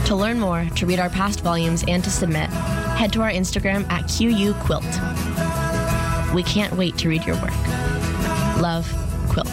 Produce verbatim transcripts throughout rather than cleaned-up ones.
To learn more, to read our past volumes, and to submit, head to our Instagram at Q U Quilt. We can't wait to read your work. Love, Quilt.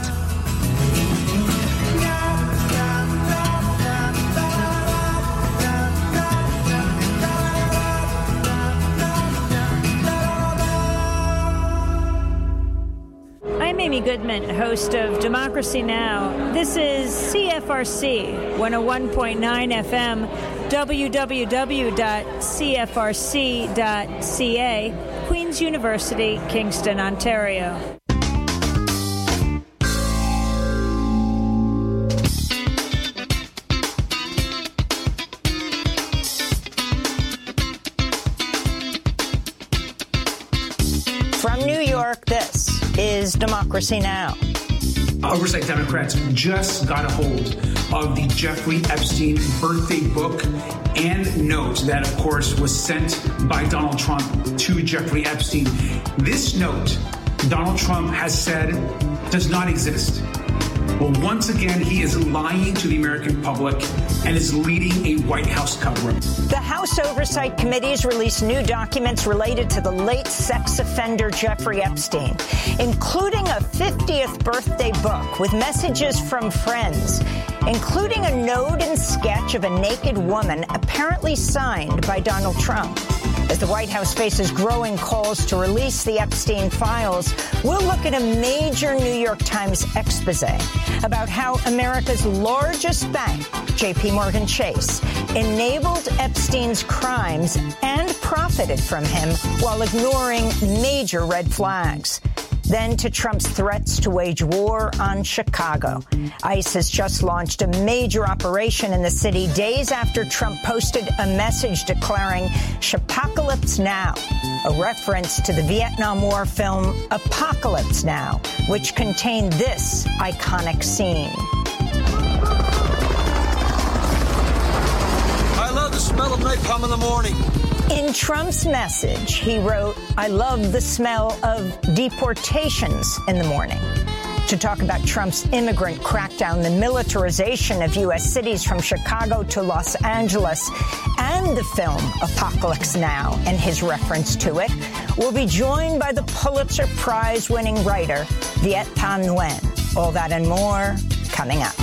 I'm Amy Goodman, host of Democracy Now! This is C F R C one oh one point nine F M, w w w dot c f r c dot c a, Queen's University, Kingston, Ontario. From New York, this is Democracy Now! Oversight Democrats just got a hold of the Jeffrey Epstein birthday book and note that, of course, was sent by Donald Trump to Jeffrey Epstein. This note, Donald Trump has said, does not exist. Well, once again, he is lying to the American public and is leading a White House cover-up. The House Oversight Committees released new documents related to the late sex offender Jeffrey Epstein, including a fiftieth birthday book with messages from friends, including a note and sketch of a naked woman apparently signed by Donald Trump. As the White House faces growing calls to release the Epstein files, we'll look at a major New York Times expose about how America's largest bank, J P Morgan Chase, enabled Epstein's crimes and profited from him while ignoring major red flags. Then to Trump's threats to wage war on Chicago. ICE has just launched a major operation in the city days after Trump posted a message declaring Chipocalypse Now, a reference to the Vietnam War film Apocalypse Now, which contained this iconic scene. I love the smell of napalm in the morning. In Trump's message, he wrote, I love the smell of deportations in the morning. To talk about Trump's immigrant crackdown, the militarization of U S cities from Chicago to Los Angeles, and the film Apocalypse Now and his reference to it, we'll be joined by the Pulitzer Prize-winning writer, Viet Thanh Nguyen. All that and more coming up.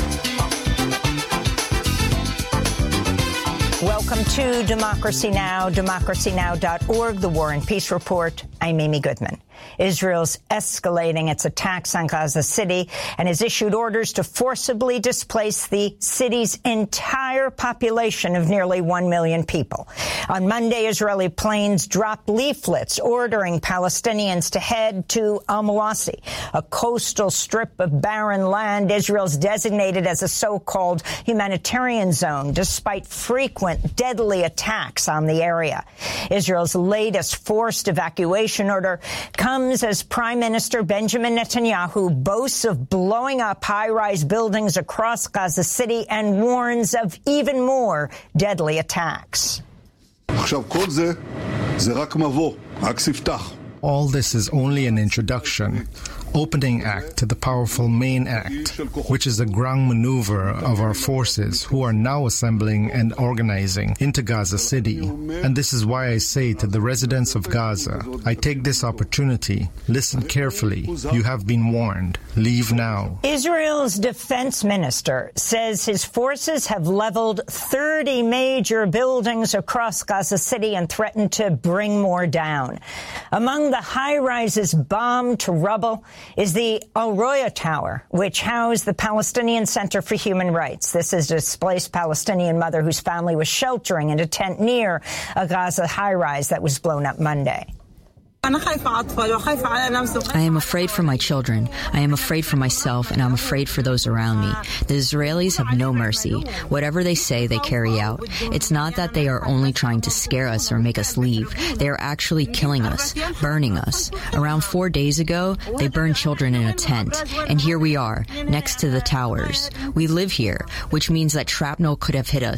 Welcome to Democracy Now!, democracy now dot org, the War and Peace Report. I'm Amy Goodman. Israel's escalating its attacks on Gaza City and has issued orders to forcibly displace the city's entire population of nearly one million people. On Monday, Israeli planes dropped leaflets ordering Palestinians to head to Al-Mawasi, a coastal strip of barren land Israel's designated as a so-called humanitarian zone, despite frequent deadly attacks on the area. Israel's latest forced evacuation order comes as Prime Minister Benjamin Netanyahu boasts of blowing up high-rise buildings across Gaza City and warns of even more deadly attacks. All this is only an introduction, opening act to the powerful main act, which is a ground maneuver of our forces who are now assembling and organizing into Gaza City. And this is why I say to the residents of Gaza, I take this opportunity, listen carefully, you have been warned, leave now. Israel's defense minister says his forces have leveled thirty major buildings across Gaza City and threatened to bring more down. Among the high-rises bombed to rubble is the Al Roya Tower, which housed the Palestinian Center for Human Rights. This is a displaced Palestinian mother whose family was sheltering in a tent near a Gaza high-rise that was blown up Monday. I am afraid for my children. I am afraid for myself, and I'm afraid for those around me. The Israelis have no mercy. Whatever they say, they carry out. It's not that they are only trying to scare us or make us leave. They are actually killing us, burning us. Around four days ago, they burned children in a tent, and here we are, next to the towers. We live here, which means that shrapnel could have hit us.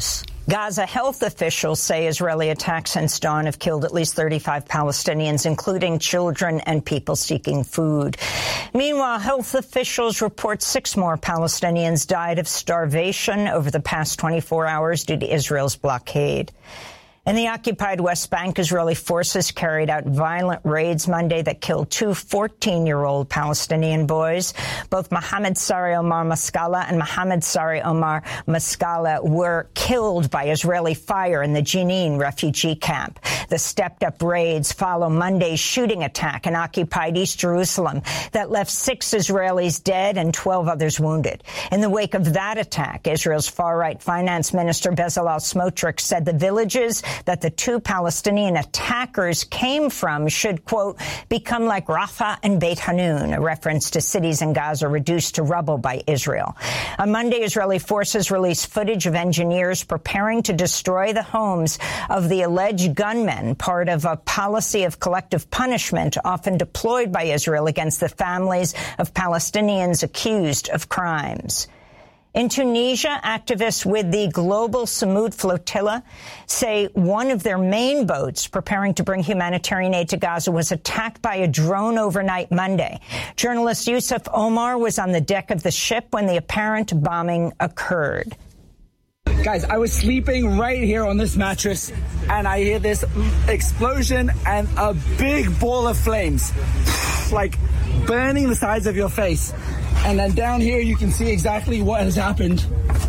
Gaza health officials say Israeli attacks since dawn have killed at least thirty-five Palestinians, including children and people seeking food. Meanwhile, health officials report six more Palestinians died of starvation over the past twenty-four hours due to Israel's blockade. In the occupied West Bank, Israeli forces carried out violent raids Monday that killed two fourteen-year-old Palestinian boys. Both Mohammed Sari Omar Maskala and Mohammed Sari Omar Maskala were killed by Israeli fire in the Jenin refugee camp. The stepped-up raids follow Monday's shooting attack in occupied East Jerusalem that left six Israelis dead and twelve others wounded. In the wake of that attack, Israel's far-right finance minister Bezalel Smotrich said the villages that the two Palestinian attackers came from should, quote, become like Rafah and Beit Hanun, a reference to cities in Gaza reduced to rubble by Israel. On Monday, Israeli forces released footage of engineers preparing to destroy the homes of the alleged gunmen, part of a policy of collective punishment often deployed by Israel against the families of Palestinians accused of crimes. In Tunisia, activists with the Global Samud Flotilla say one of their main boats preparing to bring humanitarian aid to Gaza was attacked by a drone overnight Monday. Journalist Yusuf Omar was on the deck of the ship when the apparent bombing occurred. Guys, I was sleeping right here on this mattress, and I hear this explosion and a big ball of flames, like burning the sides of your face. And then down here, you can see exactly what has happened.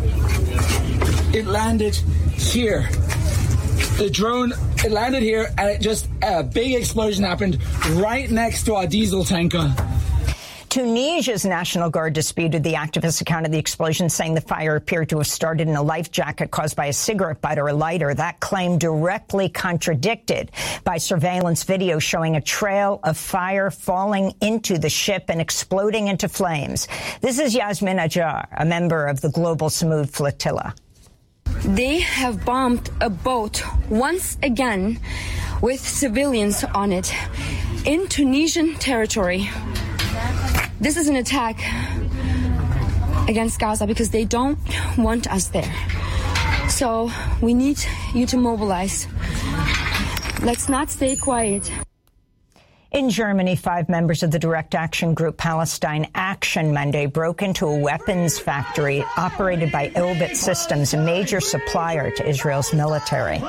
It landed here. The drone, it landed here, and it just, a big explosion happened right next to our diesel tanker. Tunisia's National Guard disputed the activist's account of the explosion, saying the fire appeared to have started in a life jacket caused by a cigarette butt or a lighter. That claim directly contradicted by surveillance video showing a trail of fire falling into the ship and exploding into flames. This is Yasmin Ajar, a member of the Global Samud Flotilla. They have bombed a boat once again with civilians on it in Tunisian territory. This is an attack against Gaza because they don't want us there. So we need you to mobilize. Let's not stay quiet. In Germany, five members of the Direct Action Group Palestine Action Monday broke into a weapons factory operated by Elbit Systems, a major supplier to Israel's military.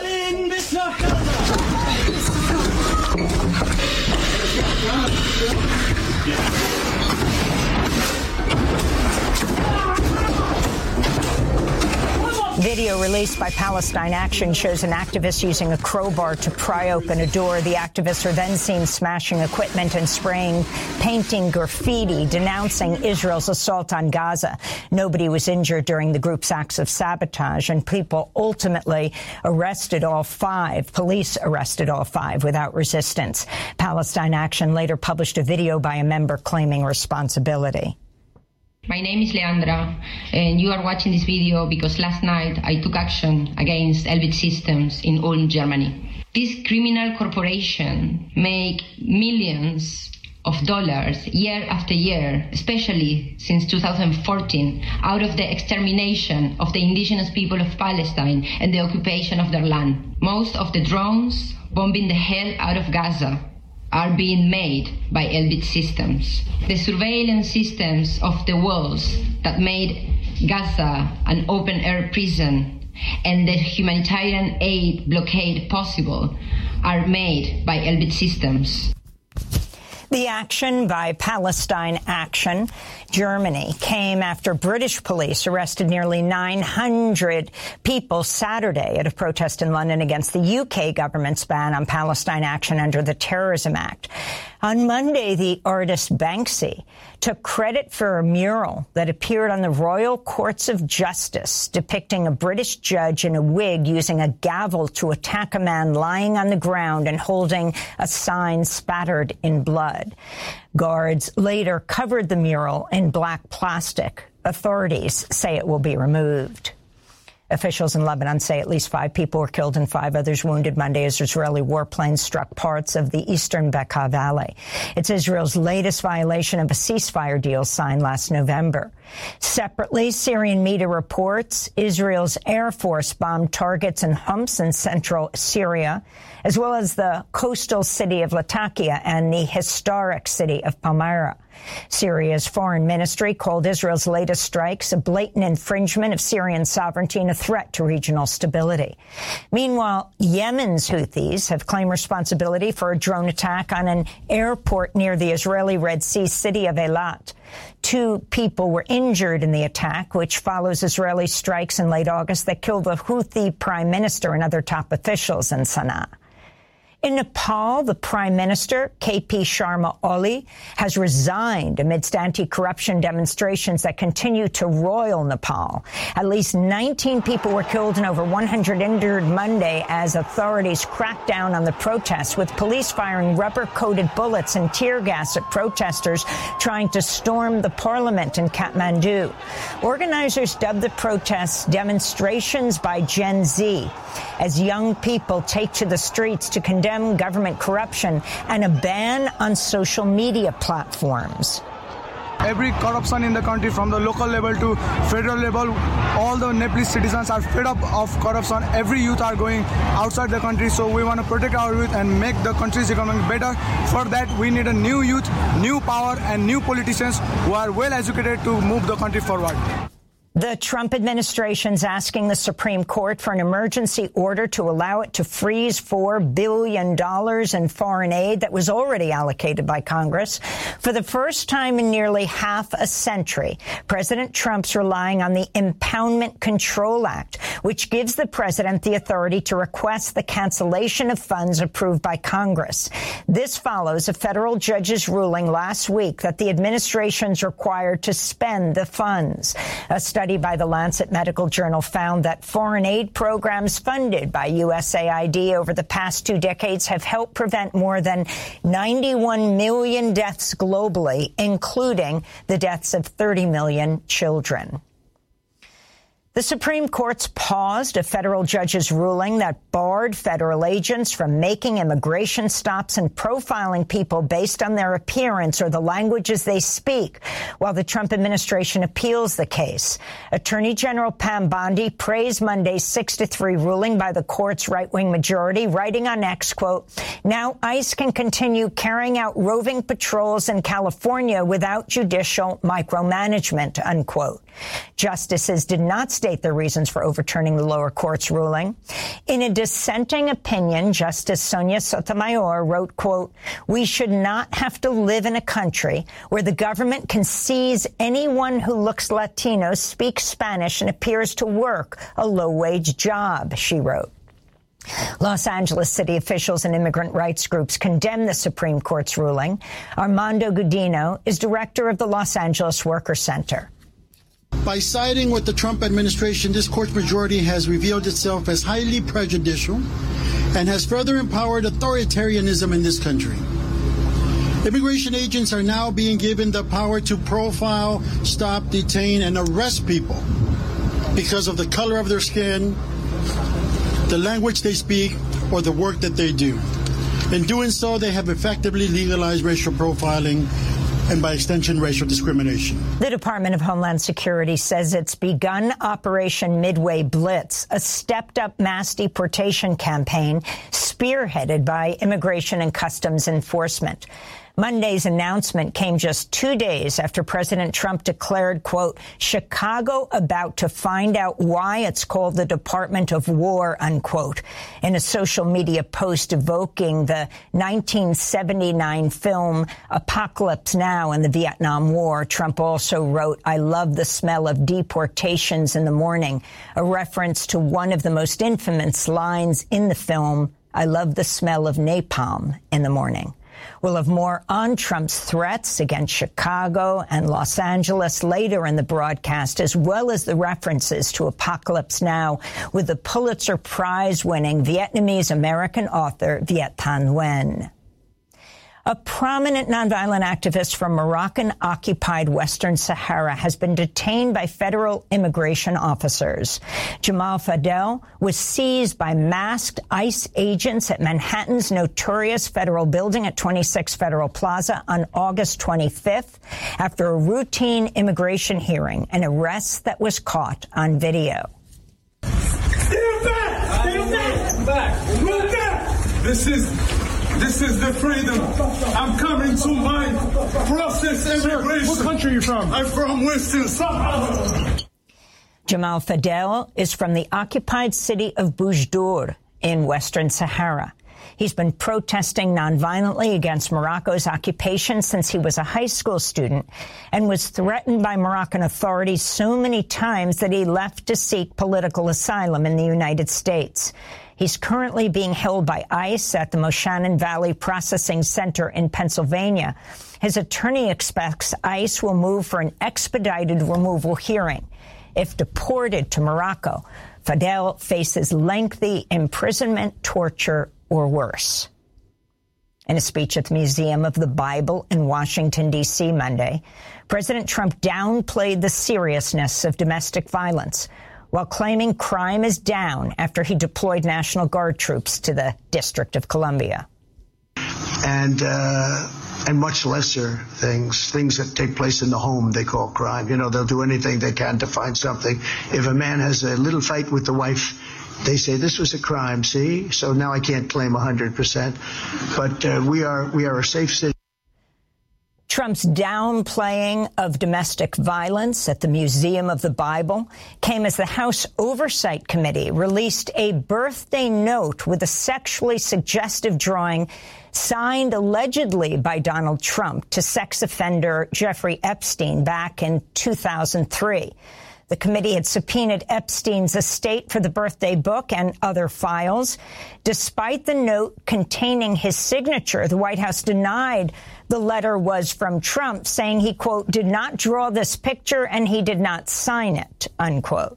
Video released by Palestine Action shows an activist using a crowbar to pry open a door. The activists are then seen smashing equipment and spraying, painting graffiti, denouncing Israel's assault on Gaza. Nobody was injured during the group's acts of sabotage, and people ultimately arrested all five. Police arrested all five without resistance. Palestine Action later published a video by a member claiming responsibility. My name is Leandra, and you are watching this video because last night I took action against Elbit Systems in Ulm, Germany. This criminal corporation make millions of dollars year after year, especially since two thousand fourteen, out of the extermination of the indigenous people of Palestine and the occupation of their land. Most of the drones bombing the hell out of Gaza are being made by Elbit Systems. The surveillance systems of the walls that made Gaza an open-air prison and the humanitarian aid blockade possible are made by Elbit Systems. The action by Palestine Action Germany came after British police arrested nearly nine hundred people Saturday at a protest in London against the U K government's ban on Palestine Action under the Terrorism Act. On Monday, the artist Banksy took credit for a mural that appeared on the Royal Courts of Justice depicting a British judge in a wig using a gavel to attack a man lying on the ground and holding a sign spattered in blood. Guards later covered the mural in black plastic. Authorities say it will be removed. Officials in Lebanon say at least five people were killed and five others wounded Monday as Israeli warplanes struck parts of the eastern Bekaa Valley. It's Israel's latest violation of a ceasefire deal signed last November. Separately, Syrian media reports Israel's Air Force bombed targets in Homs in central Syria, as well as the coastal city of Latakia and the historic city of Palmyra. Syria's foreign ministry called Israel's latest strikes a blatant infringement of Syrian sovereignty and a threat to regional stability. Meanwhile, Yemen's Houthis have claimed responsibility for a drone attack on an airport near the Israeli Red Sea city of Eilat. Two people were injured in the attack, which follows Israeli strikes in late August that killed the Houthi prime minister and other top officials in Sana'a. In Nepal, the prime minister, K P Sharma Oli, has resigned amidst anti-corruption demonstrations that continue to roil Nepal. At least nineteen people were killed and over one hundred injured Monday as authorities cracked down on the protests, with police firing rubber-coated bullets and tear gas at protesters trying to storm the parliament in Kathmandu. Organizers dubbed the protests demonstrations by Gen Z, as young people take to the streets to condemn government corruption and a ban on social media platforms. Every corruption in the country, from the local level to federal level, all the Nepalese citizens are fed up of corruption. Every youth are going outside the country, so we want to protect our youth and make the country's economy better. For that, we need a new youth, new power, and new politicians who are well educated to move the country forward. The Trump administration's asking the Supreme Court for an emergency order to allow it to freeze four billion dollars in foreign aid that was already allocated by Congress. For the first time in nearly half a century, President Trump's relying on the Impoundment Control Act, which gives the president the authority to request the cancellation of funds approved by Congress. This follows a federal judge's ruling last week that the administration's required to spend the funds. A study by the Lancet Medical Journal found that foreign aid programs funded by U S A I D over the past two decades have helped prevent more than ninety-one million deaths globally, including the deaths of thirty million children. The Supreme Court's paused a federal judge's ruling that barred federal agents from making immigration stops and profiling people based on their appearance or the languages they speak, while the Trump administration appeals the case. Attorney General Pam Bondi praised Monday's six to three ruling by the court's right-wing majority, writing on X, quote, "Now ICE can continue carrying out roving patrols in California without judicial micromanagement," unquote. Justices did not state their reasons for overturning the lower court's ruling. In a dissenting opinion, Justice Sonia Sotomayor wrote, quote, "We should not have to live in a country where the government can seize anyone who looks Latino, speaks Spanish, and appears to work a low-wage job," she wrote. Los Angeles city officials and immigrant rights groups condemn the Supreme Court's ruling. Armando Gudino is director of the Los Angeles Worker Center. By siding with the Trump administration, this court's majority has revealed itself as highly prejudicial and has further empowered authoritarianism in this country. Immigration agents are now being given the power to profile, stop, detain, and arrest people because of the color of their skin, the language they speak, or the work that they do. In doing so, they have effectively legalized racial profiling and, by extension, racial discrimination. The Department of Homeland Security says it's begun Operation Midway Blitz, a stepped-up mass deportation campaign spearheaded by Immigration and Customs Enforcement. Monday's announcement came just two days after President Trump declared, quote, "Chicago about to find out why it's called the Department of War," unquote. In a social media post evoking the nineteen seventy-nine film Apocalypse Now and the Vietnam War, Trump also wrote, "I love the smell of deportations in the morning," a reference to one of the most infamous lines in the film, "I love the smell of napalm in the morning." We'll have more on Trump's threats against Chicago and Los Angeles later in the broadcast, as well as the references to Apocalypse Now with the Pulitzer Prize-winning Vietnamese-American author Viet Thanh Nguyen. A prominent nonviolent activist from Moroccan-occupied Western Sahara has been detained by federal immigration officers. Jamal Fadel was seized by masked ICE agents at Manhattan's notorious federal building at twenty-six Federal Plaza on August twenty-fifth after a routine immigration hearing, an arrest that was caught on video. Stand back! Stand back! back. Move back! This is... This is the freedom. I'm coming to my process immigration. What country are you from? I'm from Western Sahara. Jamal Fadel is from the occupied city of Boujdour in Western Sahara. He's been protesting nonviolently against Morocco's occupation since he was a high school student and was threatened by Moroccan authorities so many times that he left to seek political asylum in the United States. He's currently being held by ICE at the Moshannon Valley Processing Center in Pennsylvania. His attorney expects ICE will move for an expedited removal hearing. If deported to Morocco, Fadel faces lengthy imprisonment, torture, or worse. In a speech at the Museum of the Bible in Washington, D C Monday, President Trump downplayed the seriousness of domestic violence, while claiming crime is down after he deployed National Guard troops to the District of Columbia. And uh, and much lesser things, things that take place in the home, they call crime. You know, they'll do anything they can to find something. If a man has a little fight with the wife, they say this was a crime, see? So now I can't claim one hundred percent. But uh, we are we are a safe city. Trump's downplaying of domestic violence at the Museum of the Bible came as the House Oversight Committee released a birthday note with a sexually suggestive drawing signed allegedly by Donald Trump to sex offender Jeffrey Epstein back in two thousand three. The committee had subpoenaed Epstein's estate for the birthday book and other files. Despite the note containing his signature, the White House denied the letter was from Trump, saying he, quote, did not draw this picture and he did not sign it, unquote.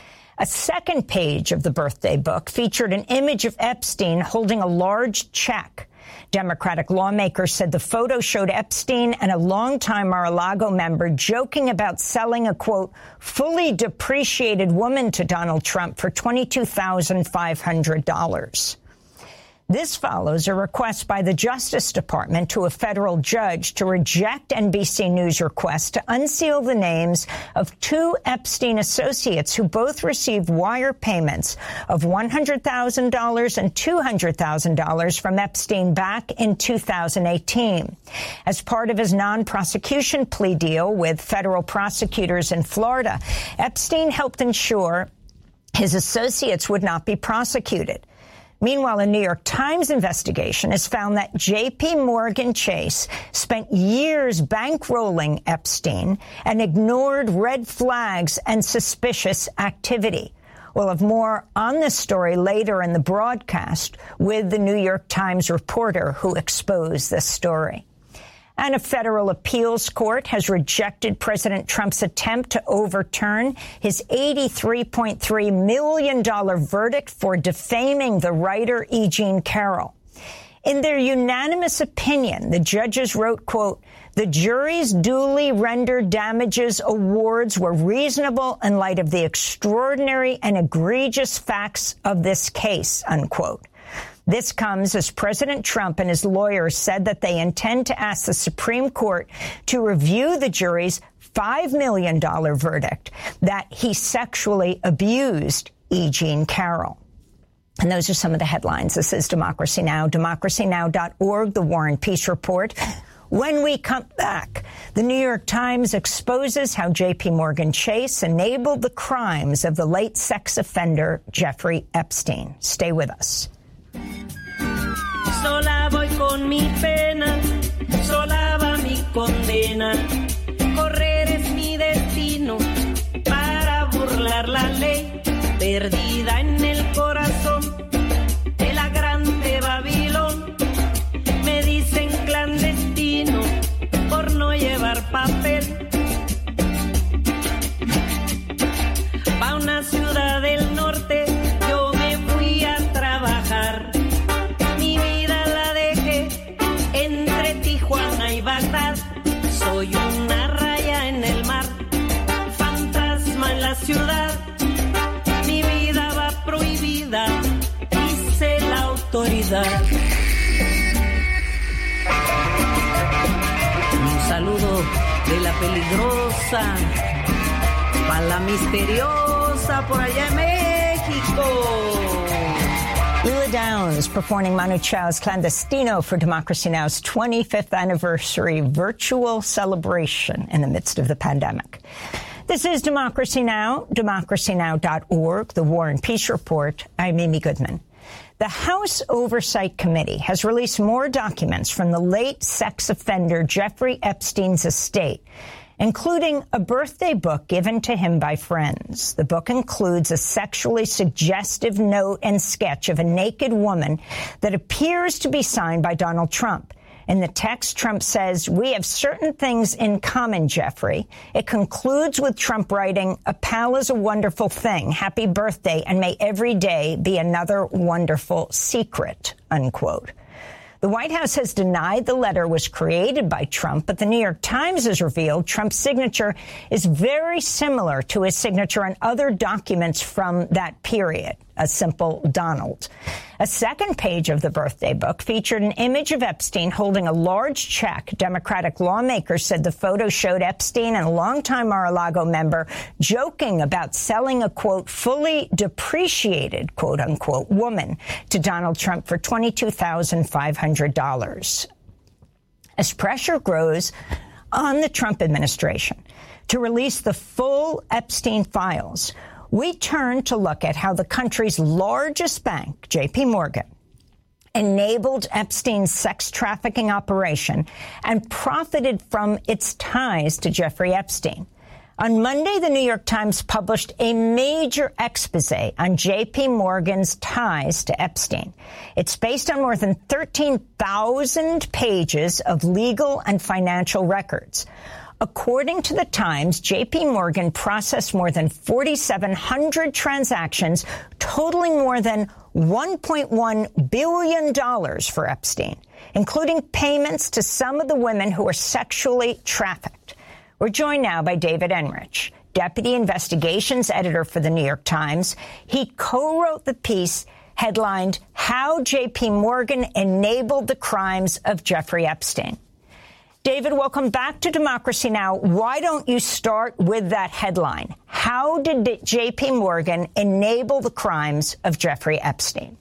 A second page of the birthday book featured an image of Epstein holding a large check. Democratic lawmakers said the photo showed Epstein and a longtime Mar-a-Lago member joking about selling a, quote, fully depreciated woman to Donald Trump for twenty-two thousand five hundred dollars. This follows a request by the Justice Department to a federal judge to reject N B C News' request to unseal the names of two Epstein associates who both received wire payments of one hundred thousand dollars and two hundred thousand dollars from Epstein back in two thousand eighteen. As part of his non-prosecution plea deal with federal prosecutors in Florida, Epstein helped ensure his associates would not be prosecuted. Meanwhile, a New York Times investigation has found that J P Morgan Chase spent years bankrolling Epstein and ignored red flags and suspicious activity. We'll have more on this story later in the broadcast with the New York Times reporter who exposed this story. And a federal appeals court has rejected President Trump's attempt to overturn his eighty-three point three million dollars verdict for defaming the writer E. Jean Carroll. In their unanimous opinion, the judges wrote, quote, the jury's duly rendered damages awards were reasonable in light of the extraordinary and egregious facts of this case, unquote. This comes as President Trump and his lawyers said that they intend to ask the Supreme Court to review the jury's five million dollars verdict that he sexually abused E. Jean Carroll. And those are some of the headlines. This is Democracy Now!, democracy now dot org, The War and Peace Report. When we come back, the New York Times exposes how J P Morgan Chase enabled the crimes of the late sex offender Jeffrey Epstein. Stay with us. Sola voy con mi pena, sola va mi condena. Correr es mi destino para burlar la ley, perdida en el corazón de la grande Babilón. Me dicen clandestino por no llevar papel. Pa' una ciudad del norte yo me fui a trabajar. Mi vida la dejé entre ti vida, dice la autoridad. Un saludo de la peligrosa para la misteriosa por allá en México. Lila Downs performing Manu Chao's Clandestino for Democracy Now!'s twenty-fifth anniversary virtual celebration in the midst of the pandemic. This is Democracy Now!, democracy now dot org, the War and Peace Report. I'm Amy Goodman. The House Oversight Committee has released more documents from the late sex offender Jeffrey Epstein's estate, including a birthday book given to him by friends. The book includes a sexually suggestive note and sketch of a naked woman that appears to be signed by Donald Trump. In the text, Trump says, "We have certain things in common, Jeffrey." It concludes with Trump writing, "A pal is a wonderful thing. Happy birthday, and may every day be another wonderful secret," unquote. The White House has denied the letter was created by Trump, but the New York Times has revealed Trump's signature is very similar to his signature on other documents from that period, a simple Donald. A second page of the birthday book featured an image of Epstein holding a large check. Democratic lawmakers said the photo showed Epstein and a longtime Mar-a-Lago member joking about selling a, quote, fully depreciated, quote unquote, woman to Donald Trump for twenty-two thousand five hundred dollars. As pressure grows on the Trump administration to release the full Epstein files, we turn to look at how the country's largest bank, J P Morgan, enabled Epstein's sex trafficking operation and profited from its ties to Jeffrey Epstein. On Monday, the New York Times published a major expose on J P Morgan's ties to Epstein. It's based on more than thirteen thousand pages of legal and financial records. According to the Times, J P Morgan processed more than four thousand seven hundred transactions, totaling more than one point one billion dollars for Epstein, including payments to some of the women who were sexually trafficked. We're joined now by David Enrich, Deputy Investigations Editor for the New York Times. He co-wrote the piece headlined, "How J P Morgan Enabled the Crimes of Jeffrey Epstein." David, welcome back to Democracy Now! Why don't you start with that headline? How did J P Morgan enable the crimes of Jeffrey Epstein?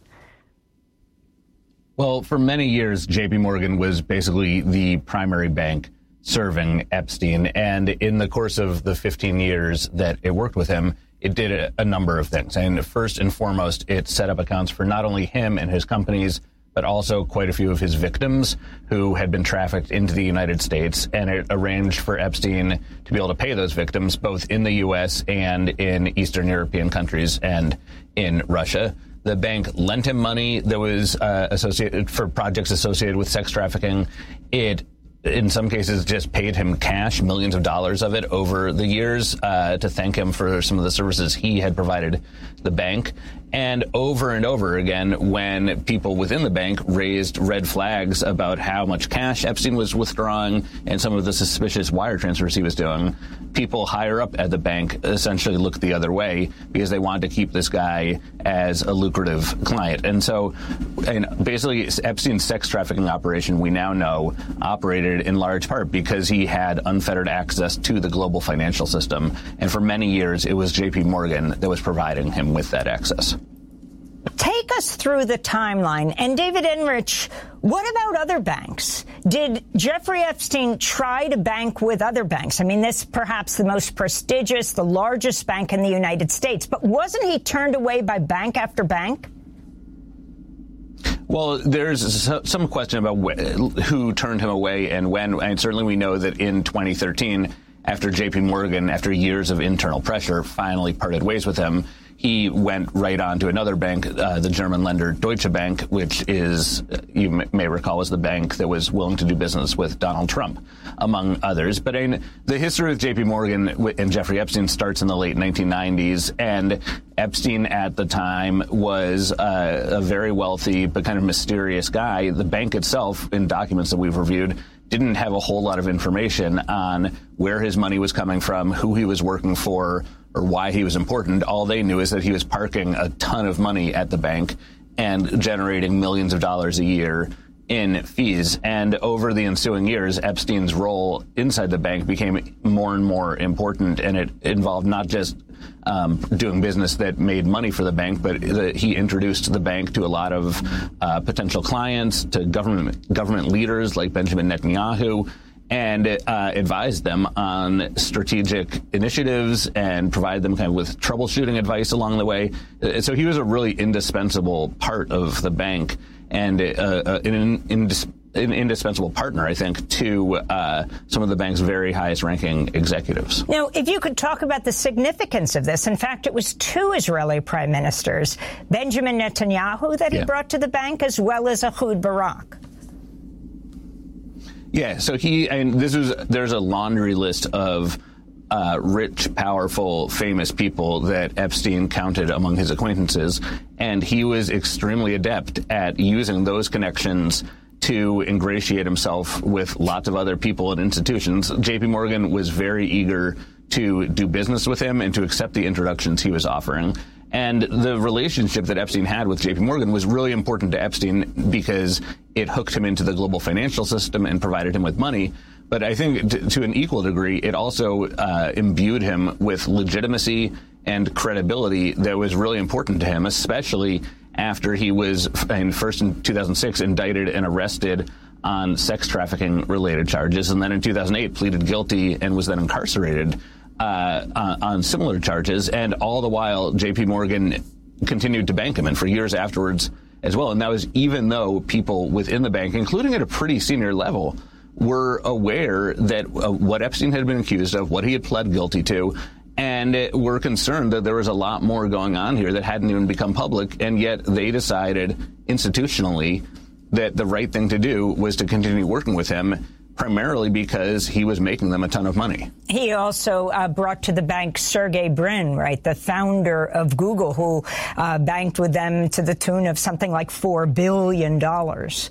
Well, for many years, J P Morgan was basically the primary bank serving Epstein. And in the course of the fifteen years that it worked with him, it did a, a number of things. And first and foremost, it set up accounts for not only him and his companies, but also quite a few of his victims who had been trafficked into the United States. And it arranged for Epstein to be able to pay those victims both in the U S and in Eastern European countries and in Russia. The bank lent him money that was uh, associated for projects associated with sex trafficking. It in some cases just paid him cash, millions of dollars of it over the years, uh, to thank him for some of the services he had provided the bank. And over and over again, when people within the bank raised red flags about how much cash Epstein was withdrawing and some of the suspicious wire transfers he was doing, people higher up at the bank essentially looked the other way because they wanted to keep this guy as a lucrative client. And so and basically Epstein's sex trafficking operation, we now know, operated in large part because he had unfettered access to the global financial system. And for many years, it was J P Morgan that was providing him with that access. Take us through the timeline. And David Enrich, what about other banks? Did Jeffrey Epstein try to bank with other banks? I mean, this perhaps the most prestigious, the largest bank in the United States. But wasn't he turned away by bank after bank? Well, there's some question about who turned him away and when. And certainly we know that in twenty thirteen, after J P Morgan, after years of internal pressure, finally parted ways with him, he went right on to another bank, uh, the German lender Deutsche Bank, which is, you may recall, is the bank that was willing to do business with Donald Trump, among others. But I mean, the history of J P Morgan and Jeffrey Epstein starts in the late nineteen nineties, and Epstein at the time was uh, a very wealthy but kind of mysterious guy. The bank itself, in documents that we've reviewed, didn't have a whole lot of information on where his money was coming from, who he was working for, or why he was important. All they knew is that he was parking a ton of money at the bank and generating millions of dollars a year in fees. And over the ensuing years, Epstein's role inside the bank became more and more important, and it involved not just um, doing business that made money for the bank, but the, he introduced the bank to a lot of uh, potential clients, to government government leaders like Benjamin Netanyahu, and uh, advised them on strategic initiatives and provided them kind of with troubleshooting advice along the way. So he was a really indispensable part of the bank, and uh, an, indis- an indispensable partner, I think, to uh, some of the bank's very highest-ranking executives. Now, if you could talk about the significance of this. In fact, it was two Israeli prime ministers, Benjamin Netanyahu, that he yeah. brought to the bank, as well as Ehud Barak. Yeah, so he, and this is, there's a laundry list of uh, rich, powerful, famous people that Epstein counted among his acquaintances, and he was extremely adept at using those connections to ingratiate himself with lots of other people and institutions. J P Morgan was very eager to do business with him and to accept the introductions he was offering. And the relationship that Epstein had with J P Morgan was really important to Epstein because it hooked him into the global financial system and provided him with money. But I think to, to an equal degree, it also uh, imbued him with legitimacy and credibility that was really important to him, especially after he was, in, first in two thousand six, indicted and arrested on sex trafficking related charges, and then in two thousand eight pleaded guilty and was then incarcerated Uh, on, on similar charges, and all the while J P Morgan continued to bank him, and for years afterwards as well. And that was even though people within the bank, including at a pretty senior level, were aware that uh, what Epstein had been accused of, what he had pled guilty to, and uh, were concerned that there was a lot more going on here that hadn't even become public, and yet they decided institutionally that the right thing to do was to continue working with him, primarily because he was making them a ton of money. He also uh, brought to the bank Sergey Brin, right, the founder of Google, who uh, banked with them to the tune of something like four billion dollars.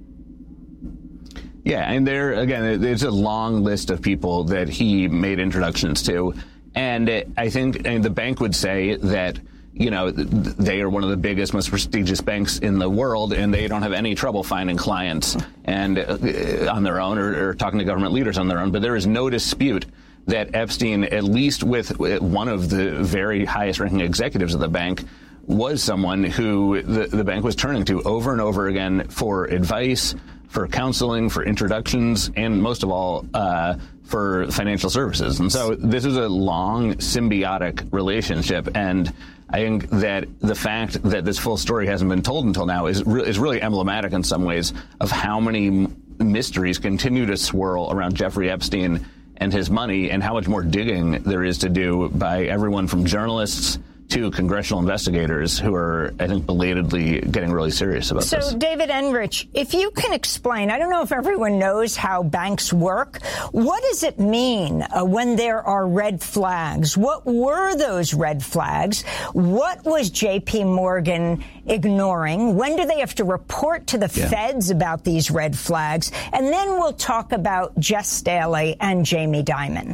Yeah, and there, again, there's a long list of people that he made introductions to. And I think and the bank would say that, you know, they are one of the biggest, most prestigious banks in the world, and they don't have any trouble finding clients and uh, on their own or, or talking to government leaders on their own. But there is no dispute that Epstein, at least with one of the very highest-ranking executives of the bank, was someone who the, the bank was turning to over and over again for advice, for counseling, for introductions, and most of all, uh, for financial services. And so this is a long, symbiotic relationship, and I think that the fact that this full story hasn't been told until now is re- is really emblematic in some ways of how many m- mysteries continue to swirl around Jeffrey Epstein and his money, and how much more digging there is to do by everyone from journalists to congressional investigators who are, I think, belatedly getting really serious about so, this. So, David Enrich, if you can explain, I don't know if everyone knows how banks work. What does it mean uh, when there are red flags? What were those red flags? What was J P Morgan ignoring? When do they have to report to the yeah. feds about these red flags? And then we'll talk about Jess Staley and Jamie Dimon.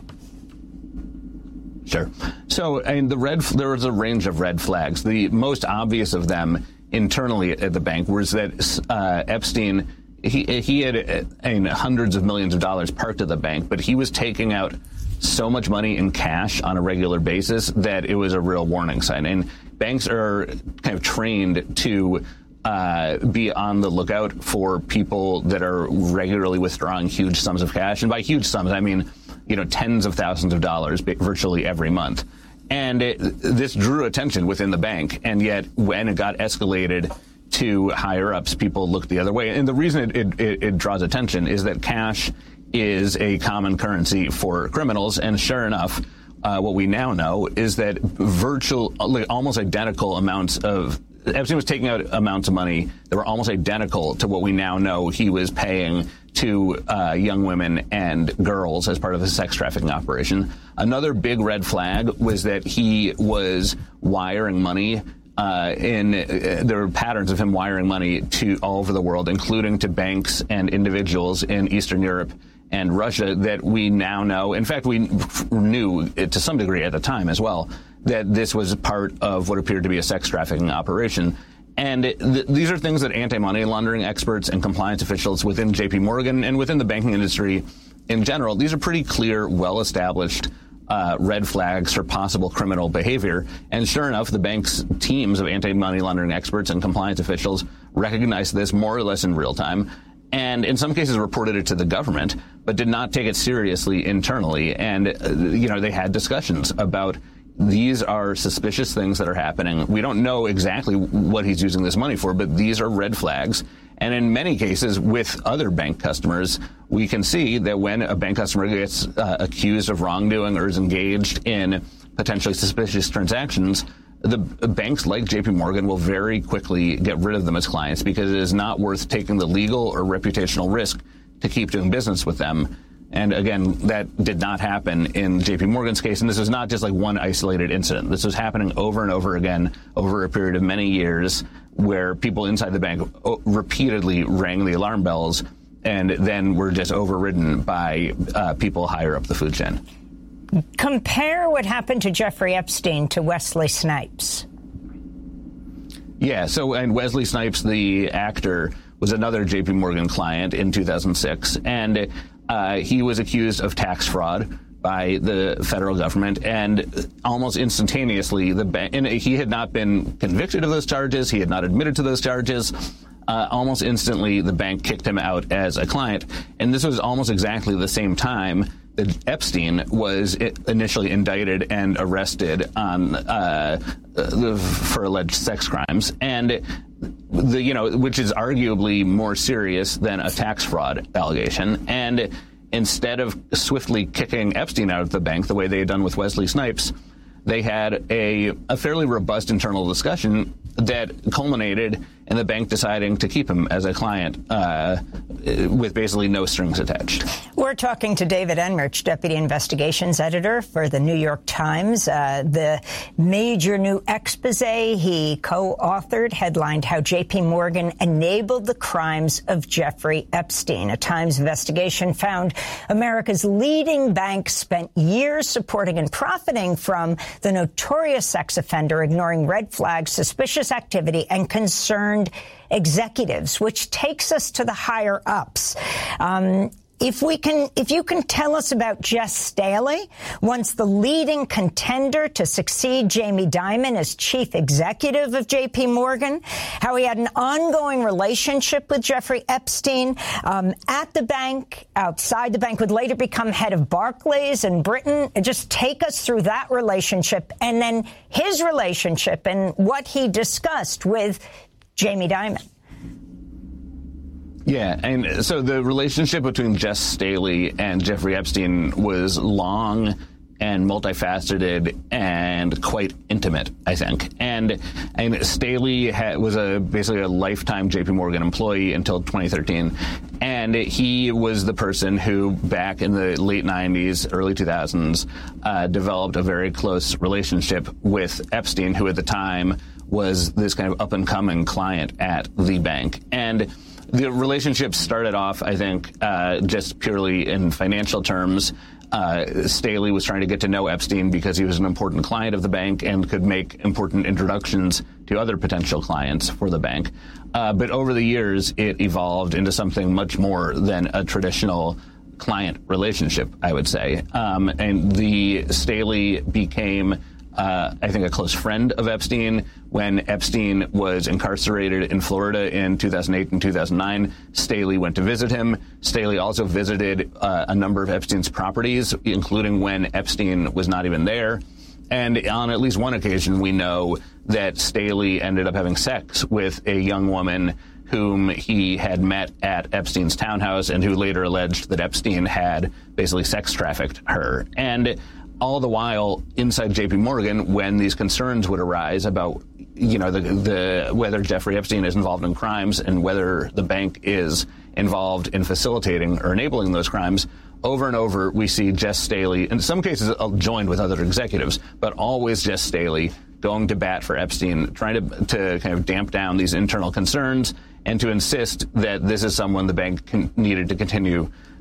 Sure. So, I mean, the red, there was a range of red flags. The most obvious of them internally at the bank was that uh, Epstein, he, he had uh, I mean, hundreds of millions of dollars parked at the bank, but he was taking out so much money in cash on a regular basis that it was a real warning sign. And banks are kind of trained to uh, be on the lookout for people that are regularly withdrawing huge sums of cash. And by huge sums, I mean, you know, tens of thousands of dollars virtually every month. And it, this drew attention within the bank. And yet when it got escalated to higher ups, people looked the other way. And the reason it, it, it draws attention is that cash is a common currency for criminals. And sure enough, uh, what we now know is that virtual, like almost identical amounts of Epstein was taking out amounts of money that were almost identical to what we now know he was paying to uh, young women and girls as part of his sex trafficking operation. Another big red flag was that he was wiring money uh, in, uh, there were patterns of him wiring money to all over the world, including to banks and individuals in Eastern Europe and Russia that we now know. In fact, we knew to some degree at the time as well that this was part of what appeared to be a sex trafficking operation. And th- these are things that anti-money laundering experts and compliance officials within J P Morgan and within the banking industry in general, these are pretty clear, well-established uh, red flags for possible criminal behavior. And sure enough, the bank's teams of anti-money laundering experts and compliance officials recognized this more or less in real time, and in some cases reported it to the government, but did not take it seriously internally. And, uh, you know, they had discussions about these are suspicious things that are happening. We don't know exactly what he's using this money for, but these are red flags. And in many cases with other bank customers, we can see that when a bank customer gets uh, accused of wrongdoing or is engaged in potentially suspicious transactions, the banks like J P Morgan will very quickly get rid of them as clients because it is not worth taking the legal or reputational risk to keep doing business with them. And again, that did not happen in J P Morgan's case. And this was not just like one isolated incident. This was happening over and over again over a period of many years where people inside the bank repeatedly rang the alarm bells and then were just overridden by uh, people higher up the food chain. Compare what happened to Jeffrey Epstein to Wesley Snipes. Yeah, so and Wesley Snipes, the actor, was another J P Morgan client in two thousand six, and uh, he was accused of tax fraud by the federal government, and almost instantaneously, the bank, and he had not been convicted of those charges, he had not admitted to those charges. Uh, almost instantly, the bank kicked him out as a client, and this was almost exactly the same time that Epstein was initially indicted and arrested on uh, for alleged sex crimes, and the you know which is arguably more serious than a tax fraud allegation. And instead of swiftly kicking Epstein out of the bank the way they had done with Wesley Snipes, they had a, a fairly robust internal discussion that culminated in the bank deciding to keep him as a client uh, with basically no strings attached. We're talking to David Enrich, Deputy Investigations Editor for the New York Times. Uh, the major new expose he co-authored headlined How J P Morgan Enabled the Crimes of Jeffrey Epstein. A Times investigation found America's leading bank spent years supporting and profiting from the notorious sex offender, ignoring red flags, suspicious activity, and concern executives, which takes us to the higher ups. Um, if we can, if you can tell us about Jes Staley, once the leading contender to succeed Jamie Dimon as chief executive of J P Morgan, how he had an ongoing relationship with Jeffrey Epstein um, at the bank, outside the bank, would later become head of Barclays in Britain. Just take us through that relationship and then his relationship and what he discussed with Jamie Dimon. Yeah, and so the relationship between Jes Staley and Jeffrey Epstein was long and multifaceted and quite intimate, I think. And and Staley ha- was a basically a lifetime J P Morgan employee until twenty thirteen, and he was the person who, back in the late nineties, early two thousands, uh, developed a very close relationship with Epstein, who at the time was this kind of up-and-coming client at the bank. And the relationship started off, I think, uh, just purely in financial terms. Uh, Staley was trying to get to know Epstein because he was an important client of the bank and could make important introductions to other potential clients for the bank. Uh, but over the years, it evolved into something much more than a traditional client relationship, I would say. Um, and the Staley became Uh, I think a close friend of Epstein. When Epstein was incarcerated in Florida in two thousand eight and two thousand nine, Staley went to visit him. Staley also visited uh, a number of Epstein's properties, including when Epstein was not even there. And on at least one occasion, we know that Staley ended up having sex with a young woman whom he had met at Epstein's townhouse and who later alleged that Epstein had basically sex trafficked her. And all the while, inside J P Morgan, when these concerns would arise about, you know, the, the whether Jeffrey Epstein is involved in crimes and whether the bank is involved in facilitating or enabling those crimes, over and over we see Jes Staley, in some cases joined with other executives, but always Jes Staley going to bat for Epstein, trying to, to kind of damp down these internal concerns and to insist that this is someone the bank con- needed to continue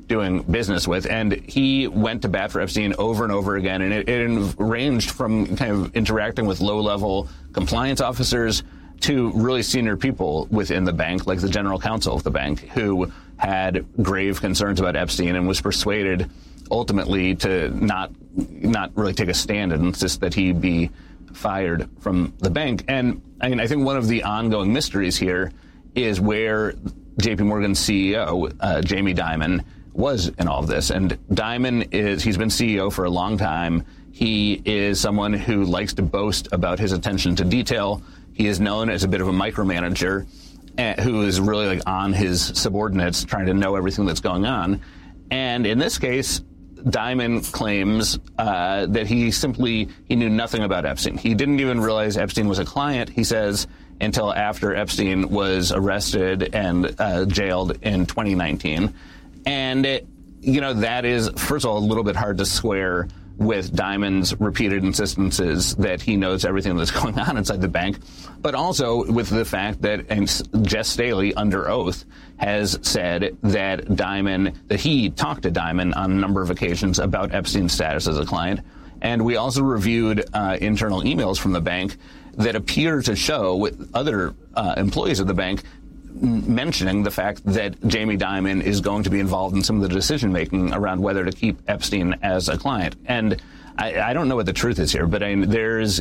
doing business with. And he went to bat for Epstein over and over again. And it, it ranged from kind of interacting with low-level compliance officers to really senior people within the bank, like the general counsel of the bank, who had grave concerns about Epstein and was persuaded ultimately to not not really take a stand and insist that he be fired from the bank. And I mean, I think one of the ongoing mysteries here is where J P Morgan's C E O, uh, Jamie Dimon, was in all of this. And Dimon is, he's been C E O for a long time. He is someone who likes to boast about his attention to detail. He is known as a bit of a micromanager uh, who is really like on his subordinates, trying to know everything that's going on. And in this case, Dimon claims uh, that he simply, he knew nothing about Epstein. He didn't even realize Epstein was a client, he says, until after Epstein was arrested and uh, jailed in twenty nineteen. And, it, you know, that is, first of all, a little bit hard to square with Dimon's repeated insistences that he knows everything that's going on inside the bank, but also with the fact that and Jess Staley, under oath, has said that Dimon, that he talked to Dimon on a number of occasions about Epstein's status as a client. And we also reviewed uh, internal emails from the bank that appear to show with other uh, employees of the bank mentioning the fact that Jamie Dimon is going to be involved in some of the decision-making around whether to keep Epstein as a client. And I, I don't know what the truth is here, but I mean, there's,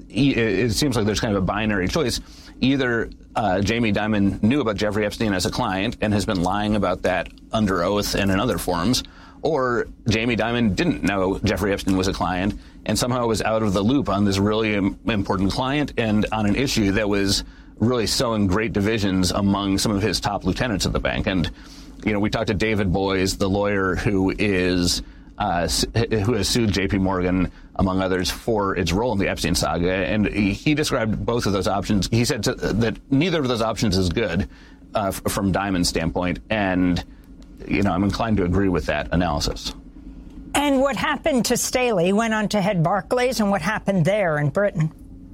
it seems like there's kind of a binary choice. Either uh, Jamie Dimon knew about Jeffrey Epstein as a client and has been lying about that under oath and in other forms, or Jamie Dimon didn't know Jeffrey Epstein was a client and somehow was out of the loop on this really important client and on an issue that was really sowing great divisions among some of his top lieutenants at the bank. And, you know, we talked to David Boies, the lawyer who is uh, who has sued J P Morgan, among others, for its role in the Epstein saga. And he, he described both of those options. He said to, that neither of those options is good uh, from Dimon's standpoint. And, you know, I'm inclined to agree with that analysis. And what happened to Staley? He went on to head Barclays, and what happened there in Britain?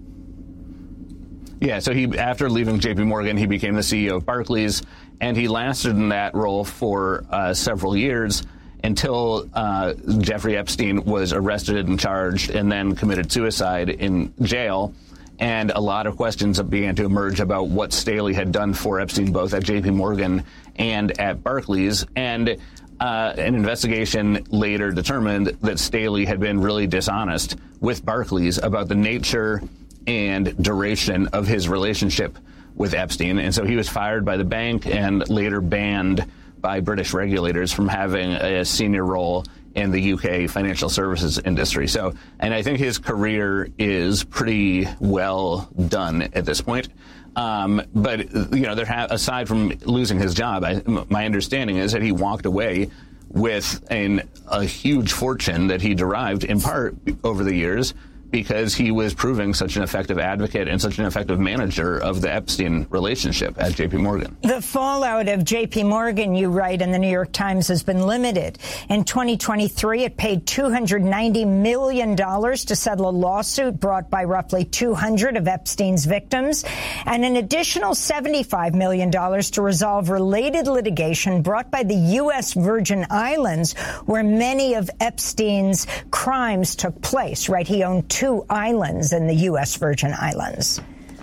Yeah, so he, after leaving J P Morgan, he became the C E O of Barclays, and he lasted in that role for uh, several years until uh, Jeffrey Epstein was arrested and charged and then committed suicide in jail. And a lot of questions began to emerge about what Staley had done for Epstein, both at J P Morgan and at Barclays. And uh, an investigation later determined that Staley had been really dishonest with Barclays about the nature and duration of his relationship with Epstein. And so he was fired by the bank and later banned by British regulators from having a senior role in the U K financial services industry. So, and I think his career is pretty well done at this point. Um, but, you know, there ha- aside from losing his job, I, my understanding is that he walked away with an, a huge fortune that he derived in part over the years because he was proving such an effective advocate and such an effective manager of the Epstein relationship at J P Morgan. The fallout of J P Morgan, you write in the New York Times, has been limited. In twenty twenty-three, it paid two hundred ninety million dollars to settle a lawsuit brought by roughly two hundred of Epstein's victims, and an additional seventy-five million dollars to resolve related litigation brought by the U S Virgin Islands, where many of Epstein's crimes took place, right? He owned two Two islands in the U S Virgin Islands.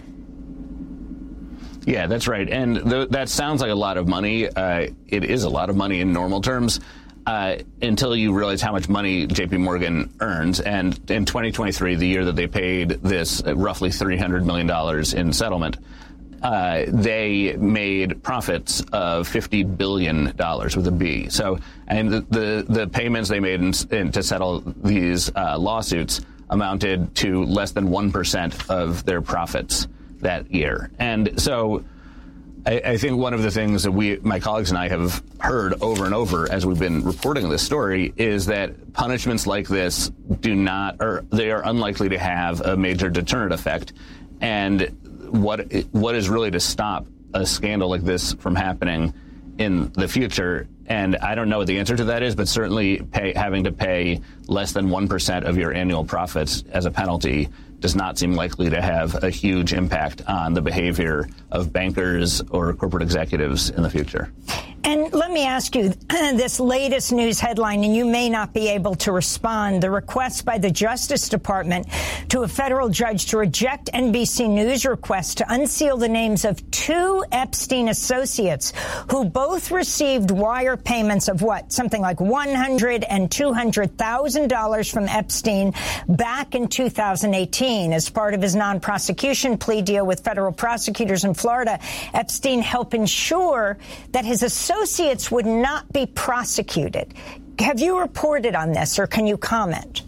Yeah, that's right. And th- that sounds like a lot of money. Uh, it is a lot of money in normal terms uh, until you realize how much money J P Morgan earns. And in twenty twenty-three, the year that they paid this uh, roughly three hundred million dollars in settlement, uh, they made profits of fifty billion dollars with a B. So, and the, the, the payments they made in, in, to settle these uh, lawsuits amounted to less than one percent of their profits that year. And so I, I think one of the things that we, my colleagues and I, have heard over and over as we've been reporting this story is that punishments like this do not, or they are unlikely to have a major deterrent effect. And what what is really to stop a scandal like this from happening in the future? And I don't know what the answer to that is, but certainly pay, having to pay less than one percent of your annual profits as a penalty does not seem likely to have a huge impact on the behavior of bankers or corporate executives in the future. And let let me ask you this latest news headline, and you may not be able to respond. The request by the Justice Department to a federal judge to reject N B C News request to unseal the names of two Epstein associates who both received wire payments of what? Something like one hundred thousand dollars and two hundred thousand dollars from Epstein back in two thousand eighteen as part of his non-prosecution plea deal with federal prosecutors in Florida. Epstein helped ensure that his associates would not be prosecuted. Have you reported on this, or can you comment?